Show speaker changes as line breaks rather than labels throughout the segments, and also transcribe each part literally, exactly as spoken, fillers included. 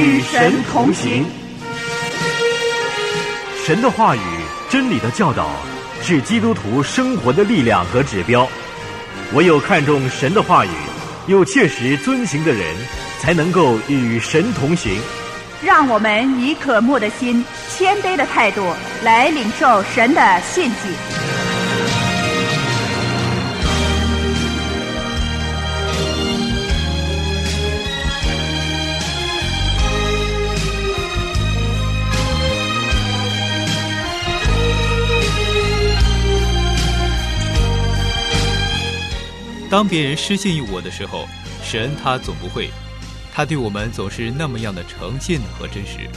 与神同行。神的话语、真理的教导是基督徒生活的力量和指标。唯有看重神的话语，又切实遵行的人，才能够与神同行。
让我们以渴慕的心、谦卑的态度来领受神的信息。
当别人失信于我的时候，神他总不会，他对我们总是那么样的诚信和真实。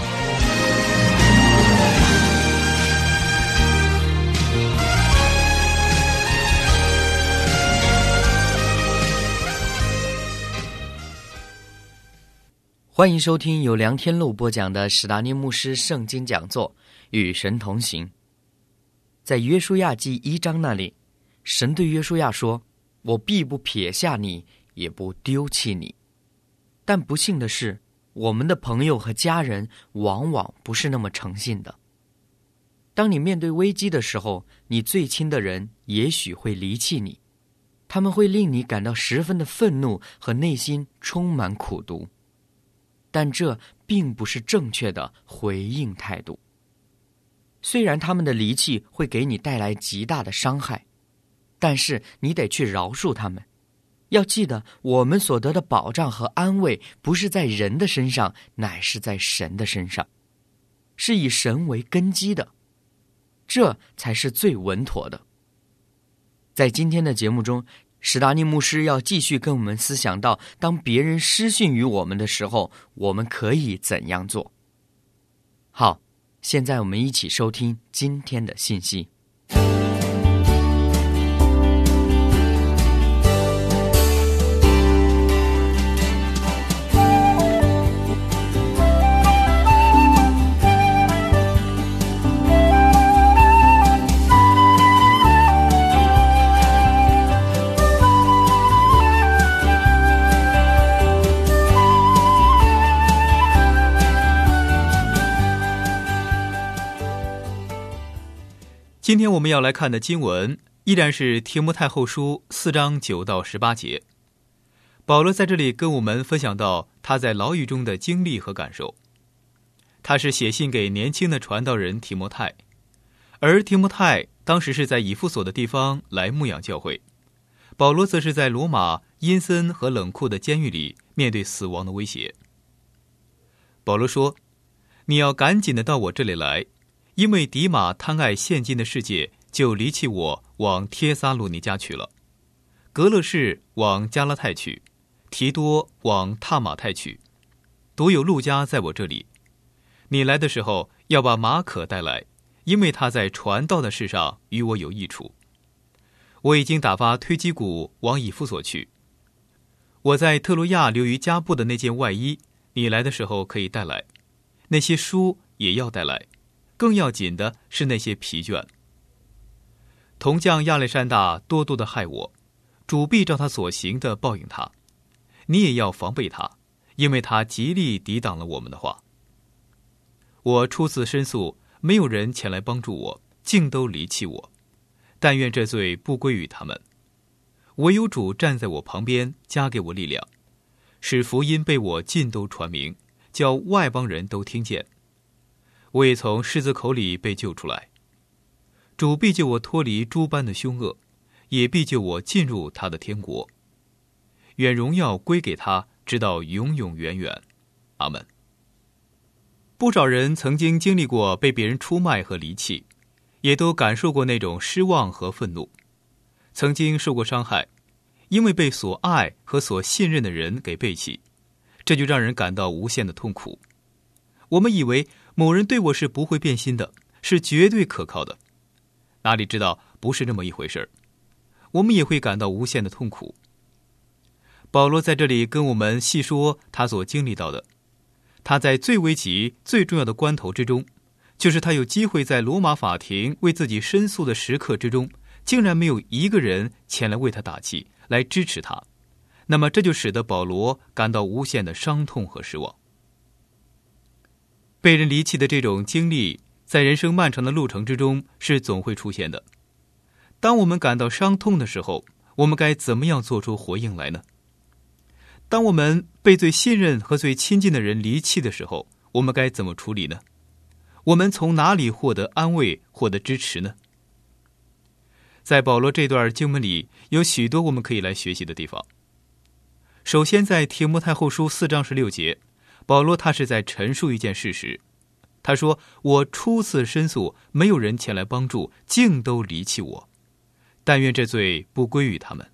欢迎收听由梁天禄播讲的史达尼牧师圣经讲座，与神同行。在约书亚记一章那里，神对约书亚说，我必不撇下你，也不丢弃你。但不幸的是，我们的朋友和家人往往不是那么诚信的。当你面对危机的时候，你最亲的人也许会离弃你，他们会令你感到十分的愤怒和内心充满苦毒。但这并不是正确的回应态度。虽然他们的离弃会给你带来极大的伤害，但是你得去饶恕他们。要记得，我们所得的保障和安慰不是在人的身上，乃是在神的身上，是以神为根基的，这才是最稳妥的。在今天的节目中，史达尼牧师要继续跟我们思想到，当别人失信于我们的时候，我们可以怎样做。好，现在我们一起收听今天的信息。
今天我们要来看的经文依然是提摩太后书四章九到十八节。保罗在这里跟我们分享到他在牢狱中的经历和感受。他是写信给年轻的传道人提摩太，而提摩太当时是在以弗所的地方来牧养教会，保罗则是在罗马阴森和冷酷的监狱里面对死亡的威胁。保罗说，你要赶紧的到我这里来，因为迪马贪爱现今的世界，就离弃我，往帖撒罗尼迦去了；格勒士往加拉太去，提多往塔马太去，独有路加在我这里。你来的时候要把马可带来，因为他在传道的事上与我有益处。我已经打发推基古往以弗所去。我在特罗亚留于加布的那件外衣，你来的时候可以带来。那些书也要带来。更要紧的是那些疲倦。铜匠亚历山大多多的害我，主必照他所行的报应他。你也要防备他，因为他极力抵挡了我们的话。我初次申诉，没有人前来帮助我，竟都离弃我。但愿这罪不归于他们。唯有主站在我旁边，加给我力量，使福音被我尽都传明，叫外邦人都听见。我也从狮子口里被救出来。主必救我脱离诸般的凶恶，也必救我进入他的天国。愿荣耀归给他，直到永永远远。阿们。不少人曾经经历过被别人出卖和离弃，也都感受过那种失望和愤怒，曾经受过伤害，因为被所爱和所信任的人给背弃，这就让人感到无限的痛苦。我们以为某人对我是不会变心的，是绝对可靠的，哪里知道不是这么一回事，我们也会感到无限的痛苦。保罗在这里跟我们细说他所经历到的，他在最危急最重要的关头之中，就是他有机会在罗马法庭为自己申诉的时刻之中，竟然没有一个人前来为他打气，来支持他。那么这就使得保罗感到无限的伤痛和失望。 被人离弃的这种经历，在人生漫长的路程之中是总会出现的。当我们感到伤痛的时候，我们该怎么样做出回应来呢？当我们被最信任和最亲近的人离弃的时候，我们该怎么处理呢？我们从哪里获得安慰，获得支持呢？在保罗这段经文里，有许多我们可以来学习的地方。首先，在提摩太后书四章十六节，保罗他是在陈述一件事实。他说：“我初次申诉，没有人前来帮助，竟都离弃我。但愿这罪不归于他们。”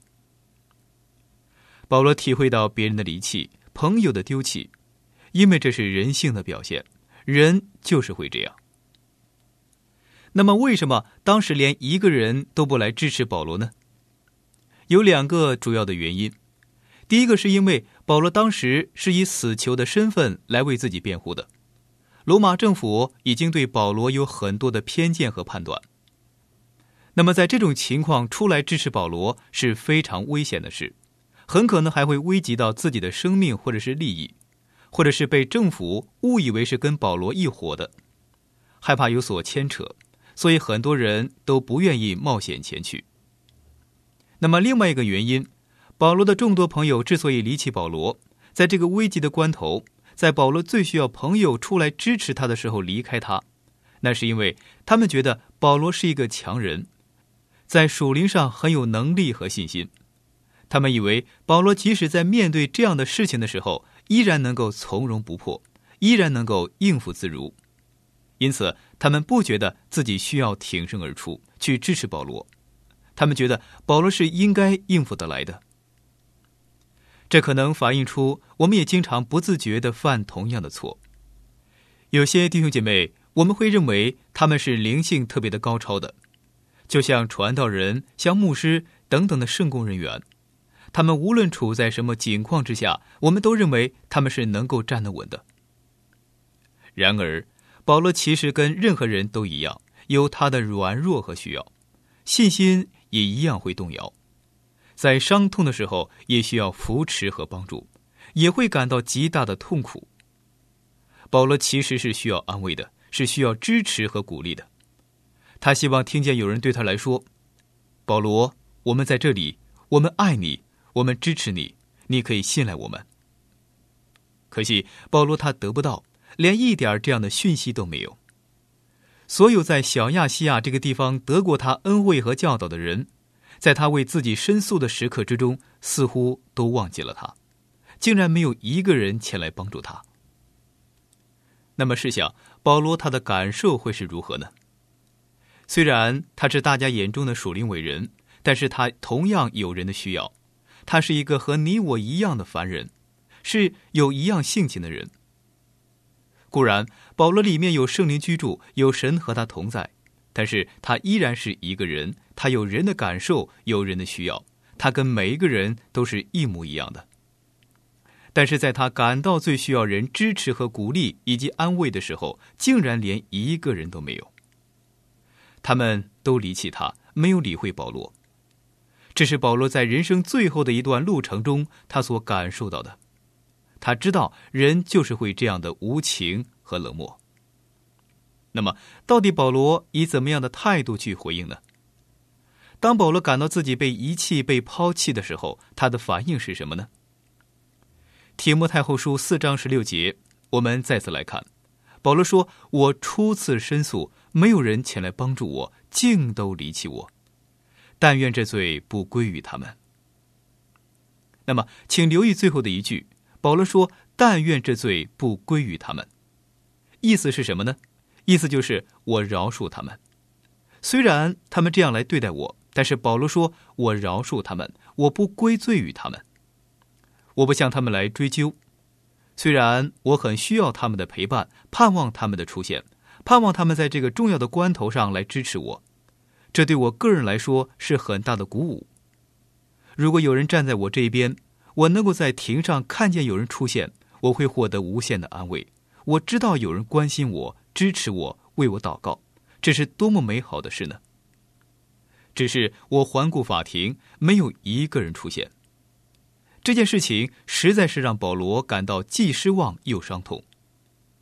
保罗体会到别人的离弃，朋友的丢弃，因为这是人性的表现，人就是会这样。那么为什么当时连一个人都不来支持保罗呢？有两个主要的原因。第一个是因为保罗当时是以死囚的身份来为自己辩护的，罗马政府已经对保罗有很多的偏见和判断。那么在这种情况出来支持保罗是非常危险的事，很可能还会危及到自己的生命或者是利益，或者是被政府误以为是跟保罗一伙的，害怕有所牵扯，所以很多人都不愿意冒险前去。那么另外一个原因，保罗的众多朋友之所以离弃保罗，在这个危急的关头，在保罗最需要朋友出来支持他的时候离开他，那是因为他们觉得保罗是一个强人，在属灵上很有能力和信心。他们以为保罗即使在面对这样的事情的时候，依然能够从容不迫，依然能够应付自如。因此他们不觉得自己需要挺身而出去支持保罗，他们觉得保罗是应该应付得来的。这可能反映出我们也经常不自觉地犯同样的错。有些弟兄姐妹，我们会认为他们是灵性特别的高超的，就像传道人、像牧师等等的圣工人员，他们无论处在什么境况之下，我们都认为他们是能够站得稳的。然而保罗其实跟任何人都一样，有他的软弱和需要，信心也一样会动摇，在伤痛的时候也需要扶持和帮助，也会感到极大的痛苦。保罗其实是需要安慰的，是需要支持和鼓励的。他希望听见有人对他来说：“保罗，我们在这里，我们爱你，我们支持你，你可以信赖我们。”可惜保罗他得不到，连一点这样的讯息都没有。所有在小亚细亚这个地方得过他恩惠和教导的人，在他为自己申诉的时刻之中，似乎都忘记了他，竟然没有一个人前来帮助他。那么试想，保罗他的感受会是如何呢？虽然他是大家眼中的属灵伟人，但是他同样有人的需要，他是一个和你我一样的凡人，是有一样性情的人。固然保罗里面有圣灵居住，有神和他同在，但是他依然是一个人，他有人的感受，有人的需要，他跟每一个人都是一模一样的。但是在他感到最需要人支持和鼓励以及安慰的时候，竟然连一个人都没有。他们都离弃他，没有理会保罗。这是保罗在人生最后的一段路程中他所感受到的。他知道人就是会这样的无情和冷漠。那么到底保罗以怎么样的态度去回应呢？当保罗感到自己被遗弃、被抛弃的时候，他的反应是什么呢？提摩太后书四章十六节，我们再次来看，保罗说：“我初次申诉，没有人前来帮助我，竟都离弃我。但愿这罪不归于他们。”那么请留意最后的一句，保罗说：“但愿这罪不归于他们。”意思是什么呢？意思就是我饶恕他们。虽然他们这样来对待我，但是保罗说：“我饶恕他们，我不归罪于他们。我不向他们来追究，虽然我很需要他们的陪伴，盼望他们的出现，盼望他们在这个重要的关头上来支持我，这对我个人来说是很大的鼓舞。如果有人站在我这一边，我能够在庭上看见有人出现，我会获得无限的安慰。我知道有人关心我，支持我，为我祷告，这是多么美好的事呢？只是我环顾法庭，没有一个人出现。这件事情实在是让保罗感到既失望又伤痛。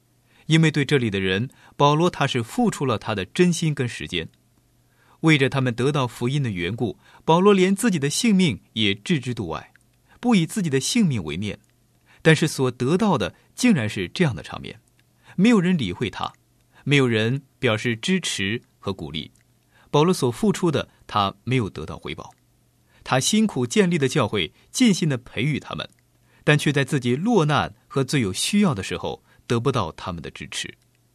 因为对这里的人，保罗他是付出了他的真心跟时间。为着他们得到福音的缘故，保罗连自己的性命也置之度外，不以自己的性命为念。但是所得到的竟然是这样的场面，没有人理会他，没有人表示支持和鼓励。保罗所付出的，他没有得到回报。他辛苦建立的教会，尽心的培育他们，但却在自己落难和最有需要的时候得不到他们的支持。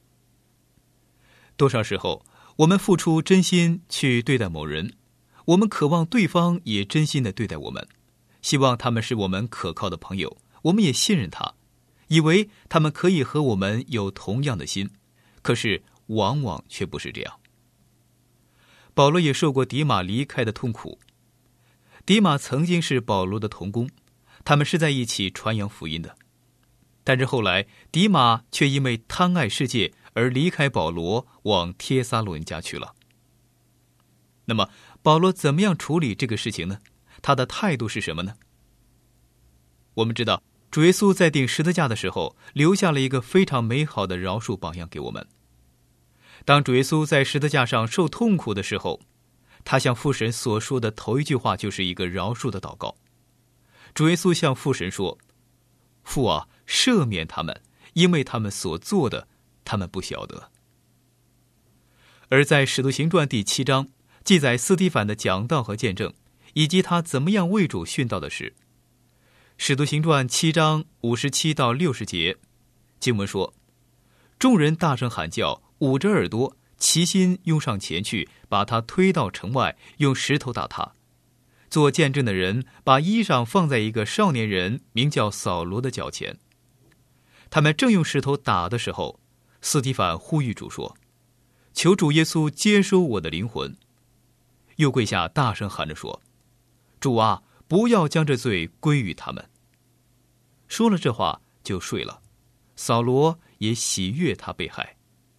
多少时候，我们付出真心去对待某人，我们渴望对方也真心的对待我们，希望他们是我们可靠的朋友，我们也信任他，以为他们可以和我们有同样的心，可是往往却不是这样。保罗也受过迪马离开的痛苦。迪马曾经是保罗的同工，他们是在一起传扬福音的。但是后来，迪马却因为贪爱世界而离开保罗，往帖撒罗尼迦去了。那么，保罗怎么样处理这个事情呢？他的态度是什么呢？我们知道，主耶稣在钉十字架的时候，留下了一个非常美好的饶恕榜样给我们。当主耶稣在十字架上受痛苦的时候，他向父神所说的头一句话就是一个饶恕的祷告。主耶稣向父神说：父啊，赦免他们，因为他们所做的，他们不晓得。而在使徒行传第七章记载斯提反的讲道和见证，以及他怎么样为主殉道的事。使徒行传七章五十七到六十节，经文说：众人大声喊叫，捂着耳朵，齐心拥上前去，把他推到城外，用石头打他。做见证的人把衣裳放在一个少年人名叫扫罗的脚前。他们正用石头打的时候，斯提反呼吁主说：求主耶稣接收我的灵魂。又跪下大声喊着说：主啊，不要将这罪归于他们。说了这话就睡了，扫罗也喜悦他被害。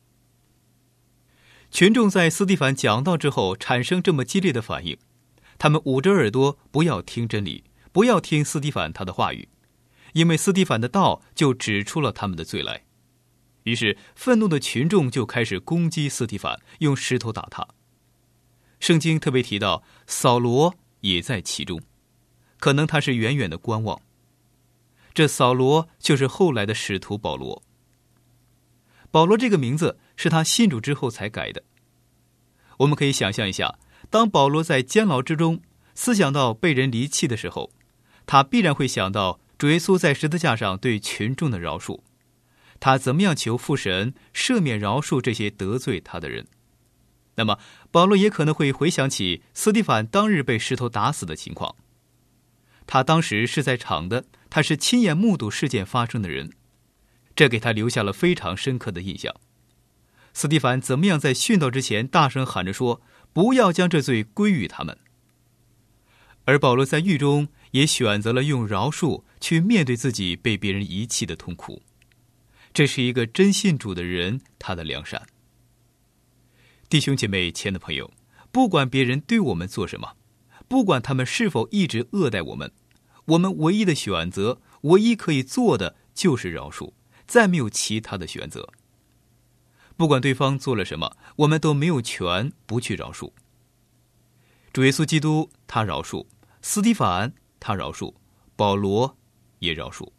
群众在斯提反讲道之后产生这么激烈的反应，他们捂着耳朵，不要听真理，不要听斯提反他的话语，因为斯提反的道就指出了他们的罪来。于是愤怒的群众就开始攻击斯提反，用石头打他。圣经特别提到扫罗也在其中，可能他是远远的观望。这扫罗就是后来的使徒保罗。保罗这个名字是他信主之后才改的。我们可以想象一下，当保罗在监牢之中思想到被人离弃的时候，他必然会想到主耶稣在十字架上对群众的饶恕，他怎么样求父神赦免饶恕这些得罪他的人。那么保罗也可能会回想起斯提反当日被石头打死的情况。他当时是在场的，他是亲眼目睹事件发生的人，这给他留下了非常深刻的印象。斯提反怎么样在殉道之前大声喊着说：不要将这罪归于他们。而保罗在狱中也选择了用饶恕去面对自己被别人遗弃的痛苦，这是一个真信主的人他的良善。弟兄姐妹，亲爱的朋友，不管别人对我们做什么，不管他们是否一直恶待我们，我们唯一的选择，唯一可以做的就是饶恕，再没有其他的选择。不管对方做了什么，我们都没有权不去饶恕。主耶稣基督他饶恕，斯提反他饶恕，保罗也饶恕。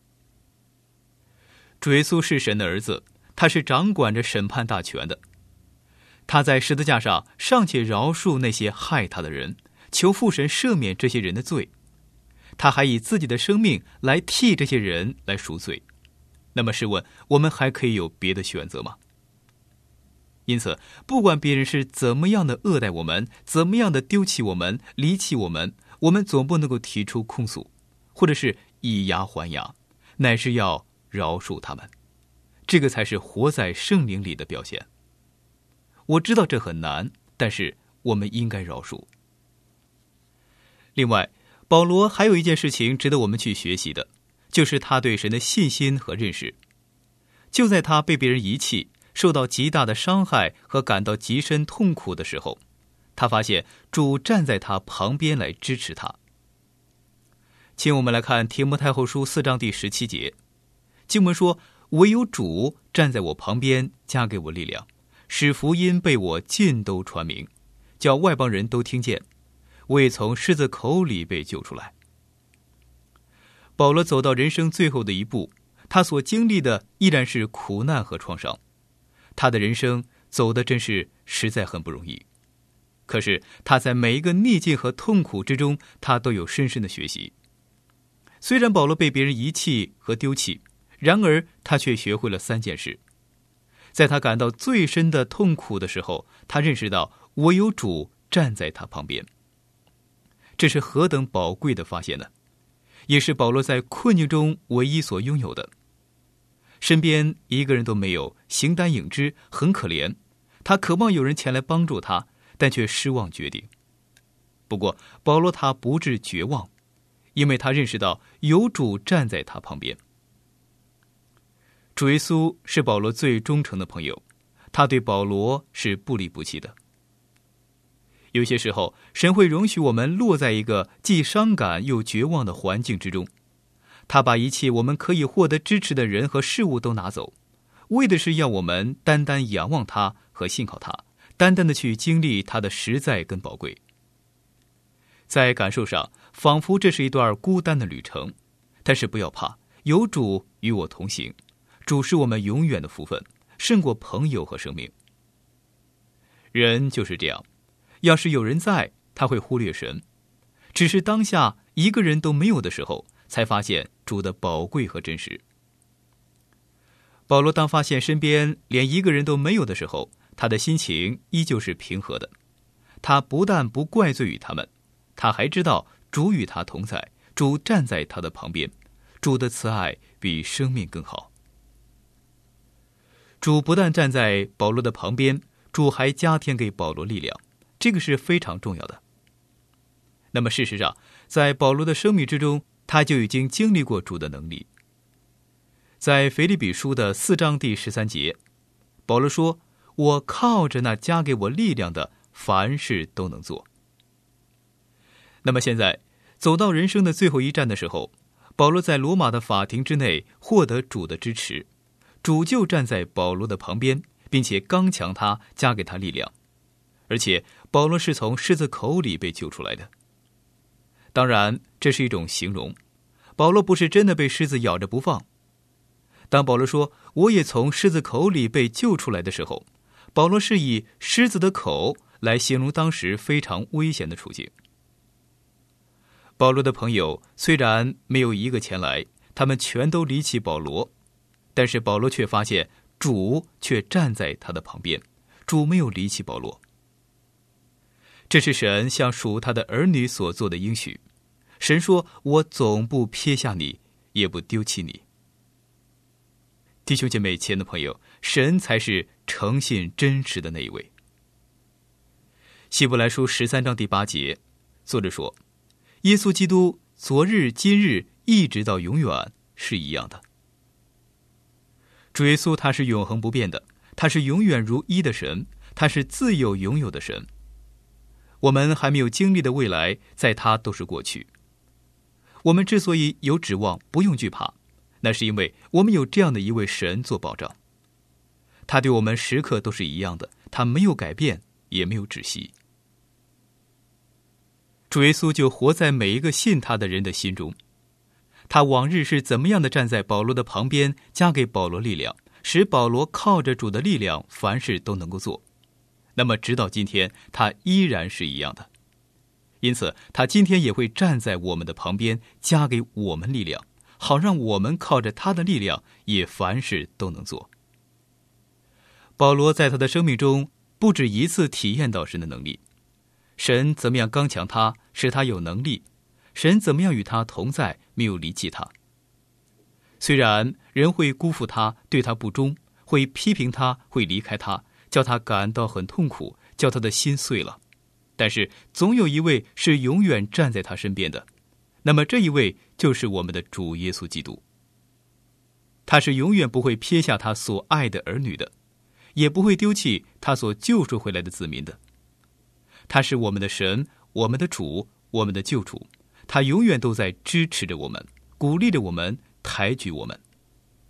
主耶稣是神的儿子，他是掌管着审判大权的。他在十字架上尚且饶恕那些害他的人，求父神赦免这些人的罪，他还以自己的生命来替这些人来赎罪。那么试问，我们还可以有别的选择吗？因此，不管别人是怎么样的恶待我们，怎么样的丢弃我们，离弃我们，我们总不能够提出控诉，或者是以牙还牙，乃是要饶恕他们。这个才是活在圣灵里的表现。我知道这很难，但是我们应该饶恕。另外，保罗还有一件事情值得我们去学习的，就是他对神的信心和认识。就在他被别人遗弃，受到极大的伤害和感到极深痛苦的时候，他发现主站在他旁边来支持他。请我们来看提摩太后书四章第十七节，经文说： 唯有主站在我旁边，加给我力量，使福音被我尽都传明，叫外邦人都听见，我也从狮子口里被救出来。保罗走到人生最后的一步，他所经历的依然是苦难和创伤，他的人生走得真是实在很不容易。可是他在每一个逆境和痛苦之中，他都有深深的学习。虽然保罗被别人遗弃和丢弃，然而他却学会了三件事。在他感到最深的痛苦的时候，他认识到唯有主站在他旁边。这是何等宝贵的发现呢？也是保罗在困境中唯一所拥有的。身边一个人都没有，形单影只，很可怜。他渴望有人前来帮助他，但却失望绝顶。不过保罗他不致绝望，因为他认识到有主站在他旁边。主耶稣是保罗最忠诚的朋友，他对保罗是不离不弃的。有些时候，神会容许我们落在一个既伤感又绝望的环境之中，他把一切我们可以获得支持的人和事物都拿走，为的是要我们单单仰望他和信靠他，单单的去经历他的实在跟宝贵。在感受上，仿佛这是一段孤单的旅程，但是不要怕，有主与我同行，主是我们永远的福分，胜过朋友和生命。人就是这样，要是有人在，他会忽略神，只是当下一个人都没有的时候，才发现主的宝贵和真实。保罗当发现身边连一个人都没有的时候，他的心情依旧是平和的。他不但不怪罪于他们，他还知道主与他同在，主站在他的旁边，主的慈爱比生命更好。主不但站在保罗的旁边，主还加添给保罗力量，这个是非常重要的。那么事实上，在保罗的生命之中，他就已经经历过主的能力。在腓立比书的四章第十三节，保罗说：我靠着那加给我力量的，凡事都能做。那么现在走到人生的最后一站的时候，保罗在罗马的法庭之内获得主的支持，主就站在保罗的旁边，并且刚强他，加给他力量。而且保罗是从狮子口里被救出来的。当然这是一种形容，保罗不是真的被狮子咬着不放。当保罗说我也从狮子口里被救出来的时候，保罗是以狮子的口来形容当时非常危险的处境。保罗的朋友虽然没有一个前来，他们全都离弃保罗，但是保罗却发现主却站在他的旁边，主没有离弃保罗。这是神向属他的儿女所做的应许。神说，我总不撇下你，也不丢弃你。弟兄姐妹，亲爱的朋友，神才是诚信真实的那一位。希伯来书十三章第八节，作者说，耶稣基督昨日今日一直到永远是一样的。主耶稣他是永恒不变的，他是永远如一的神，他是自有永有的神。我们还没有经历的未来，在他都是过去。我们之所以有指望，不用惧怕，那是因为我们有这样的一位神做保障。他对我们时刻都是一样的，他没有改变，也没有止息。主耶稣就活在每一个信他的人的心中。他往日是怎么样的站在保罗的旁边，加给保罗力量，使保罗靠着主的力量凡事都能够做。那么直到今天，他依然是一样的。因此他今天也会站在我们的旁边，加给我们力量，好让我们靠着他的力量也凡事都能做。保罗在他的生命中不止一次体验到神的能力，神怎么样刚强他，使他有能力，神怎么样与他同在，没有离弃他。虽然人会辜负他，对他不忠，会批评他，会离开他，叫他感到很痛苦，叫他的心碎了，但是总有一位是永远站在他身边的，那么这一位就是我们的主耶稣基督。他是永远不会撇下他所爱的儿女的，也不会丢弃他所救赎回来的子民的。他是我们的神，我们的主，我们的救主，他永远都在支持着我们，鼓励着我们，抬举我们。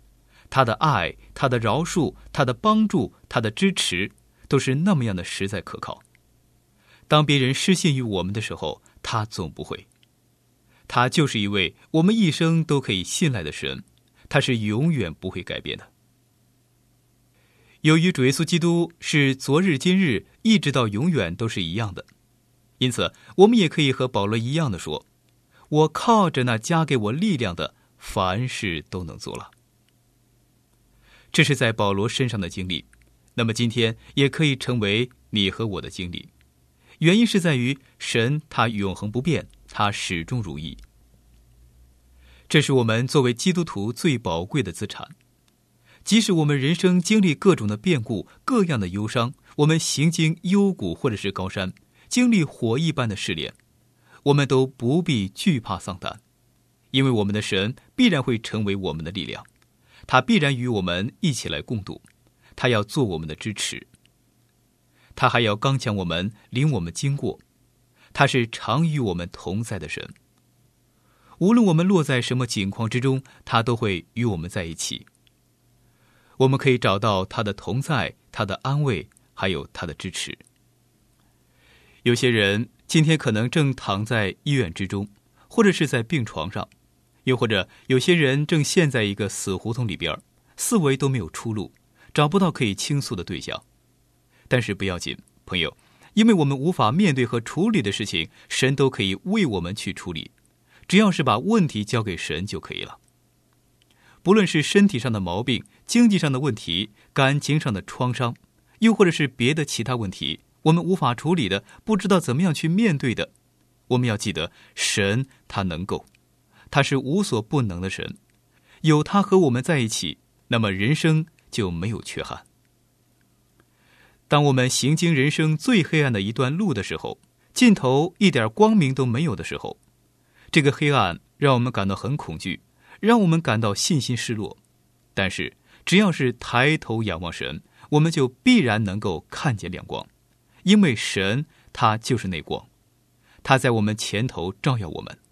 他的爱、他的饶恕、他的帮助、他的支持，都是那么样的实在可靠。当别人失信于我们的时候，他总不会。他就是一位我们一生都可以信赖的神，他是永远不会改变的。由于主耶稣基督是昨日今日一直到永远都是一样的，因此我们也可以和保罗一样的说，我靠着那加给我力量的，凡事都能做了。这是在保罗身上的经历，那么今天也可以成为你和我的经历。原因是在于神他永恒不变，他始终如一。这是我们作为基督徒最宝贵的资产。即使我们人生经历各种的变故，各样的忧伤，我们行经幽谷或者是高山，经历火一般的试炼，我们都不必惧怕丧胆，因为我们的神必然会成为我们的力量，他必然与我们一起来共度，他要做我们的支持，他还要刚强我们，领我们经过，他是常与我们同在的神。无论我们落在什么境况之中，他都会与我们在一起。我们可以找到他的同在，他的安慰，还有他的支持。有些人今天可能正躺在医院之中，或者是在病床上，又或者有些人正陷在一个死胡同里边，四围都没有出路，找不到可以倾诉的对象。但是不要紧，朋友，因为我们无法面对和处理的事情，神都可以为我们去处理，只要是把问题交给神就可以了。不论是身体上的毛病、经济上的问题、感情上的创伤，又或者是别的其他问题，我们无法处理的，不知道怎么样去面对的，我们要记得，神他能够，他是无所不能的神，有他和我们在一起，那么人生就没有缺憾。当我们行经人生最黑暗的一段路的时候，尽头一点光明都没有的时候，这个黑暗让我们感到很恐惧，让我们感到信心失落。但是只要是抬头仰望神，我们就必然能够看见亮光，因为神他就是那光，他在我们前头照耀我们。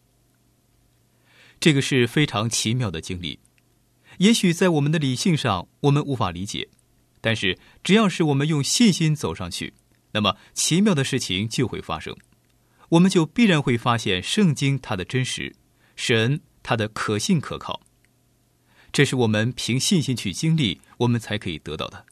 这个是非常奇妙的经历，也许在我们的理性上我们无法理解，但是只要是我们用信心走上去，那么奇妙的事情就会发生，我们就必然会发现圣经它的真实，神它的可信可靠。这是我们凭信心去经历，我们才可以得到的。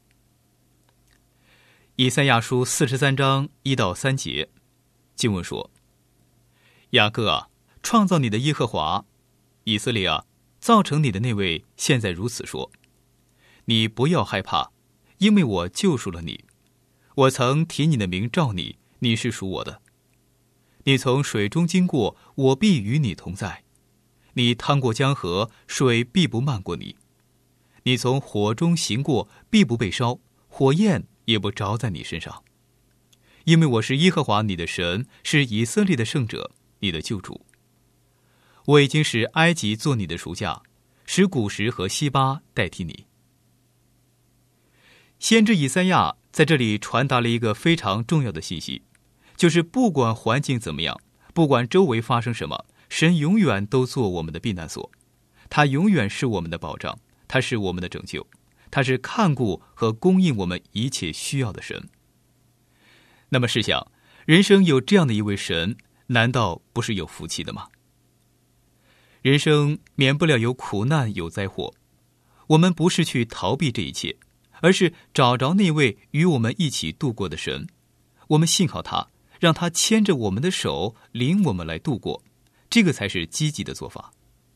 以赛亚书四十三章一到三节，经文说：雅各啊，创造你的耶和华，以色列啊，造成你的那位现在如此说：你不要害怕，因为我救赎了你，我曾提你的名召你，你是属我的。你从水中经过，我必与你同在。你趟过江河，水必不漫过你。你从火中行过，必不被烧，火焰也不着在你身上。因为我是耶和华你的神，是以色列的圣者，你的救主。我已经使埃及做你的赎价，使古时和西巴代替你。先知以赛亚在这里传达了一个非常重要的信息，就是不管环境怎么样，不管周围发生什么，神永远都做我们的避难所，他永远是我们的保障，他是我们的拯救，他是看顾和供应我们一切需要的神。那么试想，人生有这样的一位神，难道不是有福气的吗？人生免不了有苦难有灾祸，我们不是去逃避这一切，而是找着那位与我们一起度过的神，我们信靠他，让他牵着我们的手领我们来度过，这个才是积极的做法。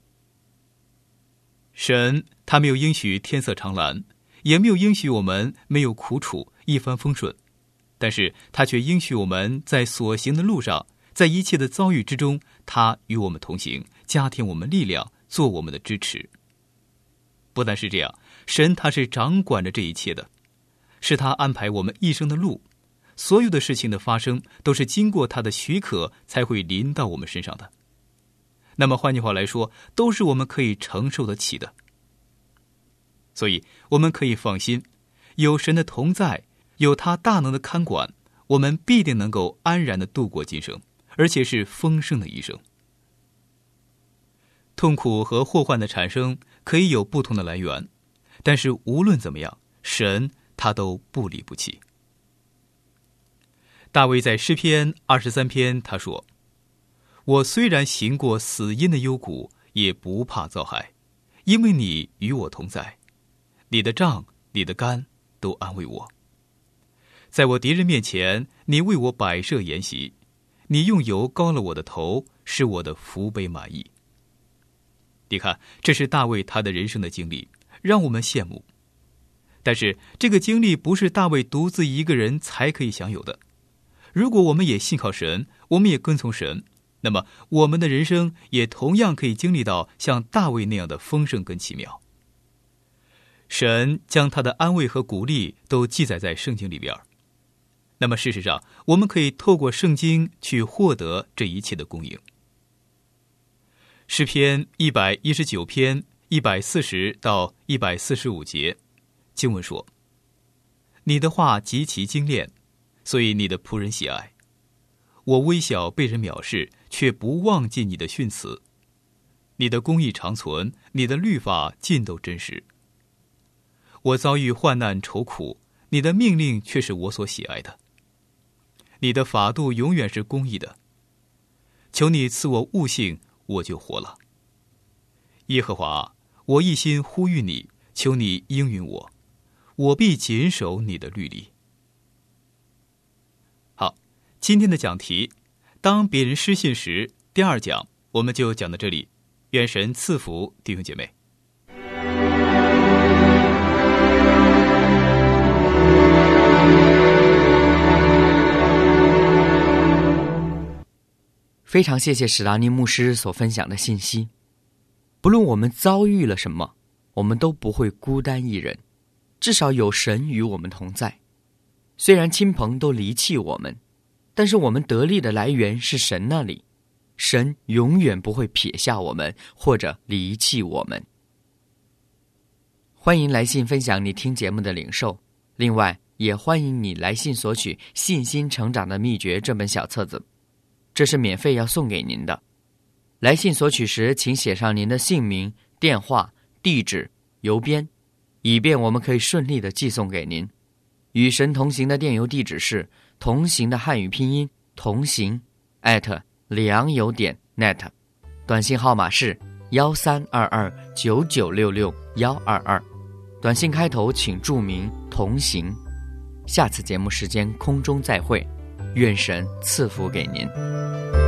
神他没有应许天色常蓝，也没有应许我们没有苦楚一帆风顺，但是他却应许我们在所行的路上，在一切的遭遇之中，他与我们同行，加添我们力量，做我们的支持。不但是这样，神他是掌管着这一切的，是他安排我们一生的路，所有的事情的发生都是经过他的许可才会临到我们身上的。那么换句话来说，都是我们可以承受得起的。所以我们可以放心，有神的同在，有他大能的看管，我们必定能够安然地度过今生，而且是丰盛的一生。痛苦和祸患的产生可以有不同的来源， 但是无论怎么样，神他都不离不弃。大卫在诗篇二十三篇他说，我虽然行过死荫的幽谷，也不怕遭害，因为你与我同在，你的杖你的竿都安慰我。在我敌人面前，你为我摆设筵席，你用油膏了我的头，使我的福杯满溢。你看，这是大卫他的人生的经历，让我们羡慕。但是这个经历不是大卫独自一个人才可以享有的。如果我们也信靠神，我们也跟从神，那么我们的人生也同样可以经历到像大卫那样的丰盛跟奇妙。神将他的安慰和鼓励都记载在圣经里边，那么事实上我们可以透过圣经去获得这一切的供应。诗篇一百一十九篇一百四十到一百四十五节经文说，你的话极其精炼，所以你的仆人喜爱。我微小被人藐视，却不忘记你的训词。你的公义长存，你的律法尽都真实。我遭遇患难愁苦，你的命令却是我所喜爱的。你的法度永远是公义的。求你赐我悟性，我就活了。耶和华，我一心呼吁你，求你应允我，我必谨守你的律例。好，今天的讲题，当别人失信时，第二讲我们就讲到这里。愿神赐福弟兄姐妹。
非常谢谢史达尼牧师所分享的信息。不论我们遭遇了什么，我们都不会孤单一人，至少有神与我们同在。虽然亲朋都离弃我们，但是我们得力的来源是神那里，神永远不会撇下我们或者离弃我们。欢迎来信分享你听节目的领受，另外也欢迎你来信索取《信心成长的秘诀》这本小册子，这是免费要送给您的。来信索取时，请写上您的姓名、电话、地址、邮编，以便我们可以顺利的寄送给您。与神同行的电邮地址是同行的汉语拼音同行 at 良友点 net， 短信号码是幺三二二九九六六幺二二，短信开头请注明同行。下次节目时间空中再会，愿神赐福给您。